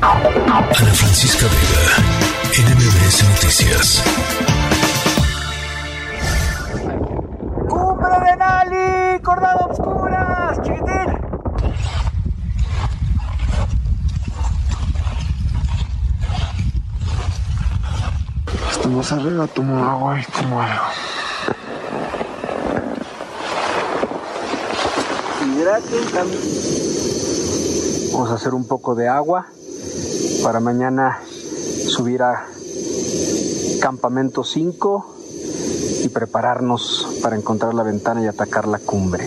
Ana Francisca Vega, NMBS Noticias. ¡Cumbre de Denali! ¡Cordada Obscuras! ¡Chiquitín! Hasta más arriba tomo agua y como algo. Vamos a hacer un poco de agua para mañana subir a campamento 5 y prepararnos para encontrar la ventana y atacar la cumbre.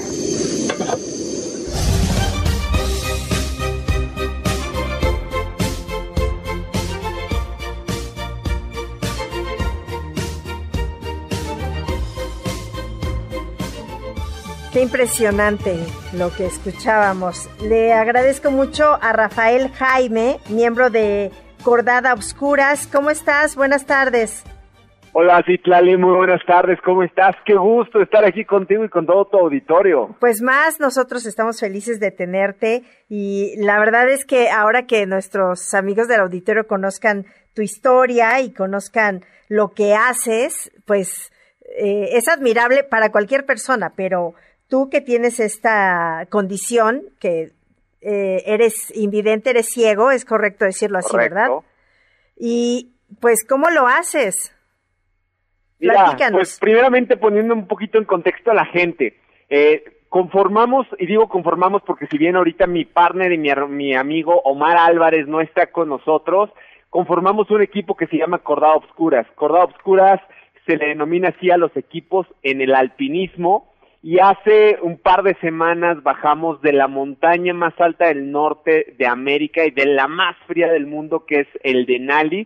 Qué impresionante lo que escuchábamos. Le agradezco mucho a Rafael Jaime, miembro de Cordada Obscuras. ¿Cómo estás? Buenas tardes. Hola, Citlali, muy buenas tardes. ¿Cómo estás? Qué gusto estar aquí contigo y con todo tu auditorio. Pues más, nosotros estamos felices de tenerte y la verdad es que ahora que nuestros amigos del auditorio conozcan tu historia y conozcan lo que haces, pues es admirable para cualquier persona, pero tú que tienes esta condición, que eres invidente, eres ciego, es correcto decirlo así, Correcto. ¿verdad? Y pues, ¿cómo lo haces? Mira, Platícanos. pues primeramente poniendo un poquito en contexto a la gente, conformamos, y digo conformamos porque si bien ahorita mi partner y mi amigo Omar Álvarez no está con nosotros, conformamos un equipo que se llama Cordada Obscuras. Cordada Obscuras se le denomina así a los equipos en el alpinismo, y hace un par de semanas bajamos de la montaña más alta del norte de América y de la más fría del mundo, que es el Denali,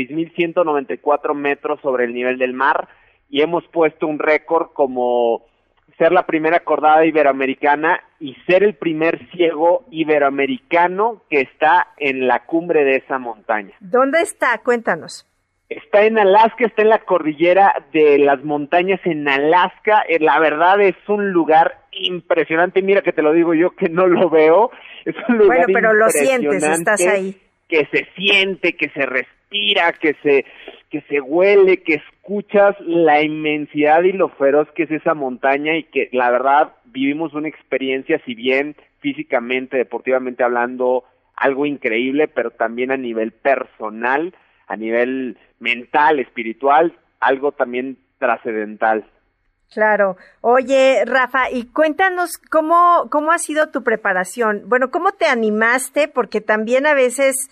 6,194 metros sobre el nivel del mar, y hemos puesto un récord como ser la primera cordada iberoamericana y ser el primer ciego iberoamericano que está en la cumbre de esa montaña. ¿Dónde está? Cuéntanos. Está en Alaska, está en la cordillera de las montañas en Alaska. La verdad es un lugar impresionante. Mira que te lo digo yo que no lo veo. Es un lugar Bueno, pero lo sientes, impresionante, estás ahí. que se siente, que se respira, que se huele, que escuchas la inmensidad y lo feroz que es esa montaña, y que la verdad vivimos una experiencia, si bien físicamente, deportivamente hablando, algo increíble, pero también a nivel personal, a nivel mental, espiritual, algo también trascendental. Claro. Oye, Rafa, y cuéntanos cómo ha sido tu preparación. Bueno, ¿cómo te animaste? Porque también a veces,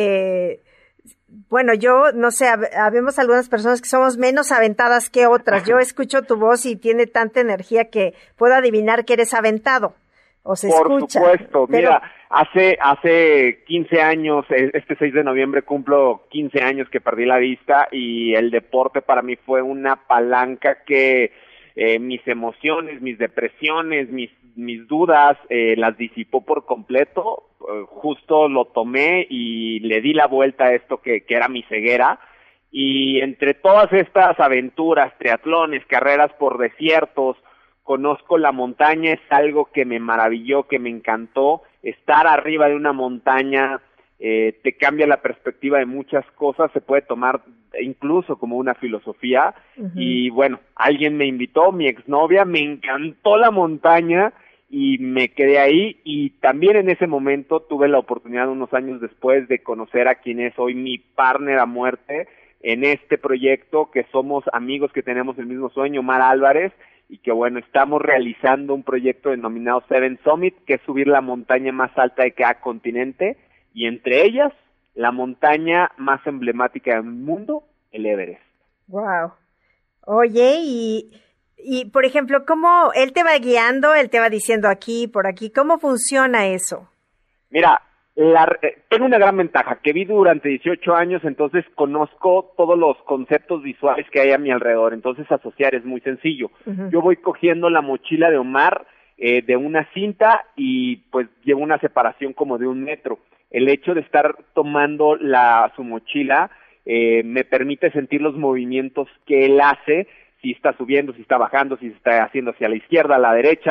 bueno, yo no sé, habemos algunas personas que somos menos aventadas que otras. Yo escucho tu voz y tiene tanta energía que puedo adivinar que eres aventado. O se escucha. Por supuesto, pero... mira, hace 15 años, este 6 de noviembre cumplo 15 años que perdí la vista, y el deporte para mí fue una palanca que mis emociones, mis depresiones, mis dudas las disipó por completo. Justo lo tomé y le di la vuelta a esto que era mi ceguera, y entre todas estas aventuras, triatlones, carreras por desiertos, conozco la montaña, es algo que me maravilló, que me encantó. Estar arriba de una montaña te cambia la perspectiva de muchas cosas, se puede tomar incluso como una filosofía. Uh-huh. Y bueno, alguien me invitó, mi exnovia, me encantó la montaña y me quedé ahí, y también en ese momento tuve la oportunidad unos años después de conocer a quien es hoy mi partner a muerte en este proyecto, que somos amigos que tenemos el mismo sueño, Omar Álvarez, y que bueno, estamos realizando un proyecto denominado Seven Summit, que es subir la montaña más alta de cada continente, y entre ellas, la montaña más emblemática del mundo, el Everest. Wow. Oye, y por ejemplo, ¿cómo él te va guiando, él te va diciendo aquí, por aquí? ¿Cómo funciona eso? Mira, tengo una gran ventaja, que vi durante 18 años, entonces conozco todos los conceptos visuales que hay a mi alrededor, entonces asociar es muy sencillo. Uh-huh. Yo voy cogiendo la mochila de Omar de una cinta, y pues llevo una separación como de 1 metro. El hecho de estar tomando su mochila me permite sentir los movimientos que él hace, si está subiendo, si está bajando, si se está haciendo hacia la izquierda, a la derecha.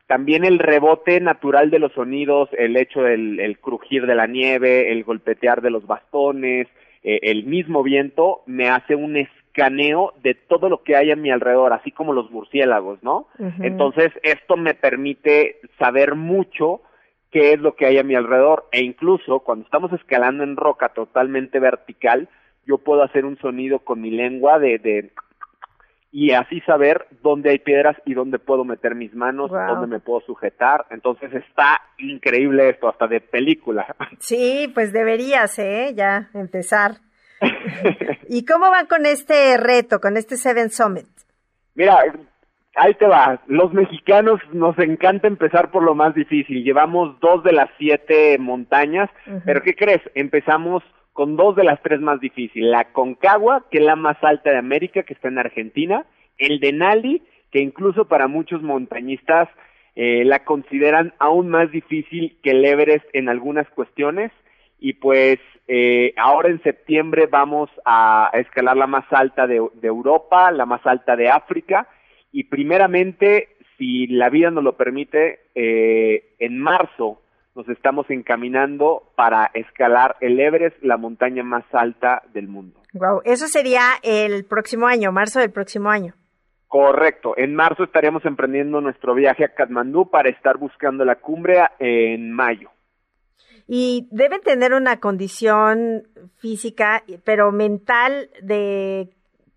también el rebote natural de los sonidos, el hecho del el crujir de la nieve, el golpetear de los bastones, el mismo viento, me hace un escaneo de todo lo que hay a mi alrededor, así como los murciélagos, ¿no? Uh-huh. Entonces, esto me permite saber mucho qué es lo que hay a mi alrededor, e incluso cuando estamos escalando en roca totalmente vertical, yo puedo hacer un sonido con mi lengua y así saber dónde hay piedras y dónde puedo meter mis manos, wow, dónde me puedo sujetar. Entonces está increíble esto, hasta de película. Sí, pues deberías, ya empezar. ¿Y cómo van con este reto, con este Seven Summit? Mira, ahí te va. Los mexicanos nos encanta empezar por lo más difícil. Llevamos 2 de las 7 montañas, uh-huh, pero ¿qué crees? Empezamos con 2 de las 3 más difíciles, la Concagua, que es la más alta de América, que está en Argentina, el Denali, que incluso para muchos montañistas la consideran aún más difícil que el Everest en algunas cuestiones, y pues ahora en septiembre vamos a escalar la más alta de Europa, la más alta de África, y primeramente, si la vida nos lo permite, en marzo, nos estamos encaminando para escalar el Everest, la montaña más alta del mundo. Wow, eso sería el próximo año, marzo del próximo año. Correcto, en marzo estaremos emprendiendo nuestro viaje a Katmandú para estar buscando la cumbre en mayo. Y deben tener una condición física, pero mental de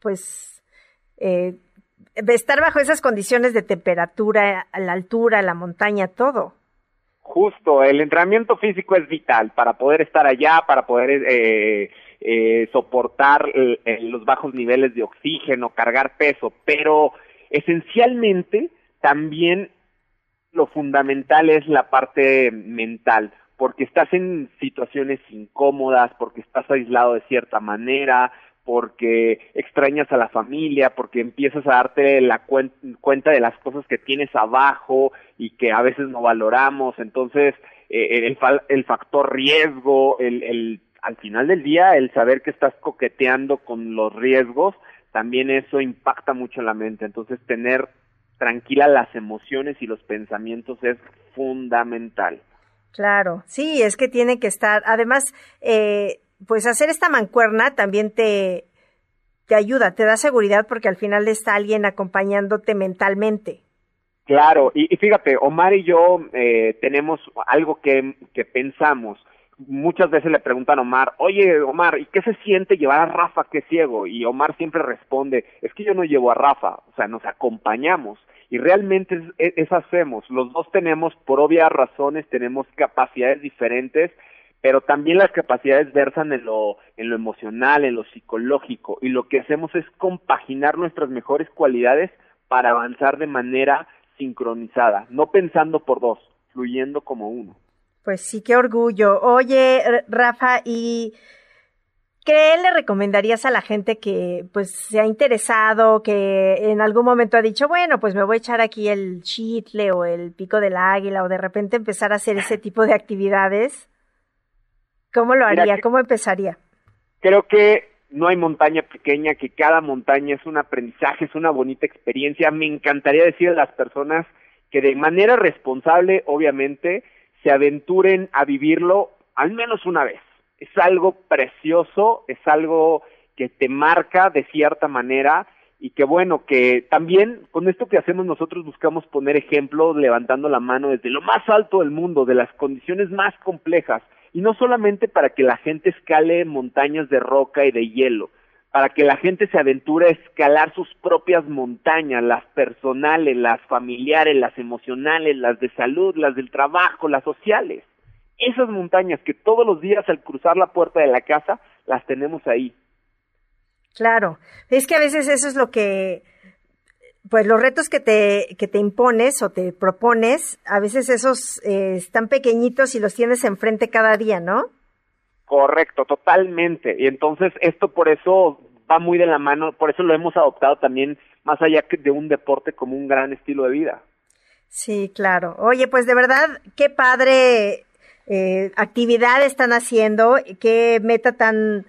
estar bajo esas condiciones de temperatura, a la altura, la montaña, todo. Justo, el entrenamiento físico es vital para poder estar allá, para poder soportar los bajos niveles de oxígeno, cargar peso, pero esencialmente también lo fundamental es la parte mental, porque estás en situaciones incómodas, porque estás aislado de cierta manera, porque extrañas a la familia, porque empiezas a darte la cuenta de las cosas que tienes abajo y que a veces no valoramos. Entonces, el factor riesgo, al final del día, el saber que estás coqueteando con los riesgos, también eso impacta mucho en la mente. Entonces, tener tranquilas las emociones y los pensamientos es fundamental. Claro, sí, es que tiene que estar, además, pues hacer esta mancuerna también te ayuda, te da seguridad porque al final está alguien acompañándote mentalmente. Claro, y fíjate, Omar y yo tenemos algo que pensamos. Muchas veces le preguntan a Omar, oye Omar, ¿y qué se siente llevar a Rafa que es ciego? Y Omar siempre responde, es que yo no llevo a Rafa, o sea, nos acompañamos. Y realmente eso hacemos, los dos tenemos, por obvias razones, tenemos capacidades diferentes, pero también las capacidades versan en lo emocional, en lo psicológico, y lo que hacemos es compaginar nuestras mejores cualidades para avanzar de manera sincronizada, no pensando por dos, fluyendo como uno. Pues sí, qué orgullo. Oye, Rafa, ¿y qué le recomendarías a la gente que pues se ha interesado, que en algún momento ha dicho, bueno, pues me voy a echar aquí el Chitle o el Pico del Águila, o de repente empezar a hacer ese tipo de actividades? ¿Cómo lo haría? Mira, ¿Cómo empezaría? Creo que no hay montaña pequeña, que cada montaña es un aprendizaje, es una bonita experiencia. Me encantaría decir a las personas que de manera responsable, obviamente, se aventuren a vivirlo al menos una vez. Es algo precioso, es algo que te marca de cierta manera y que bueno, que también con esto que hacemos nosotros buscamos poner ejemplo levantando la mano desde lo más alto del mundo, de las condiciones más complejas, y no solamente para que la gente escale montañas de roca y de hielo, para que la gente se aventure a escalar sus propias montañas, las personales, las familiares, las emocionales, las de salud, las del trabajo, las sociales. Esas montañas que todos los días al cruzar la puerta de la casa, las tenemos ahí. Claro, es que a veces eso es lo que, pues los retos que te impones o te propones, a veces esos están pequeñitos y los tienes enfrente cada día, ¿no? Correcto, totalmente. Y entonces esto por eso va muy de la mano, por eso lo hemos adoptado también más allá de un deporte como un gran estilo de vida. Sí, claro. Oye, pues de verdad, qué padre actividad están haciendo, qué meta tan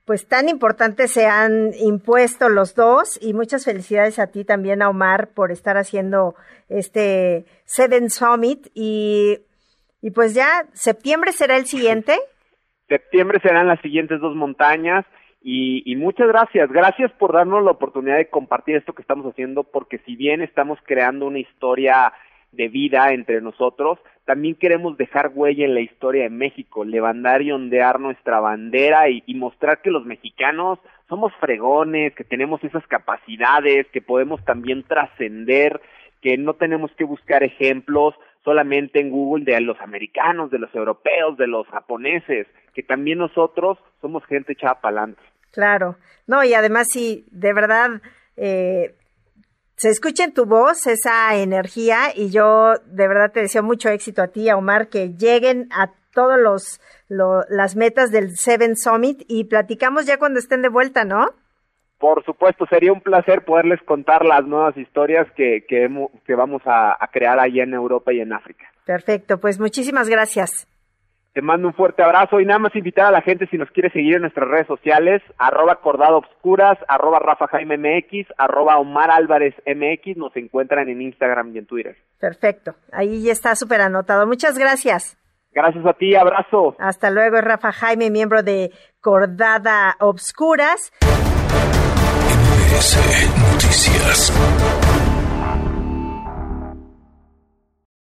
pues tan importantes se han impuesto los dos, y muchas felicidades a ti también, a Omar, por estar haciendo este Seven Summit, y pues ya septiembre será el siguiente. Septiembre serán las siguientes 2 montañas, y muchas gracias por darnos la oportunidad de compartir esto que estamos haciendo, porque si bien estamos creando una historia de vida entre nosotros, también queremos dejar huella en la historia de México, levantar y ondear nuestra bandera y mostrar que los mexicanos somos fregones, que tenemos esas capacidades, que podemos también trascender, que no tenemos que buscar ejemplos solamente en Google de los americanos, de los europeos, de los japoneses, que también nosotros somos gente echada para adelante. Claro, no, y además sí, de verdad, se escucha en tu voz esa energía, y yo de verdad te deseo mucho éxito a ti, a Omar, que lleguen a todos las metas del Seven Summit, y platicamos ya cuando estén de vuelta, ¿no? Por supuesto, sería un placer poderles contar las nuevas historias que vamos a crear allá en Europa y en África. Perfecto, pues muchísimas gracias. Te mando un fuerte abrazo, y nada más invitar a la gente, si nos quiere seguir en nuestras redes sociales, @cordadoobscuras, @RafaJaimeMX, @OmarAlvarezMX, nos encuentran en Instagram y en Twitter. Perfecto, ahí ya está súper anotado. Muchas gracias. Gracias a ti, abrazo. Hasta luego, es Rafa Jaime, miembro de Cordada Obscuras. MBS Noticias.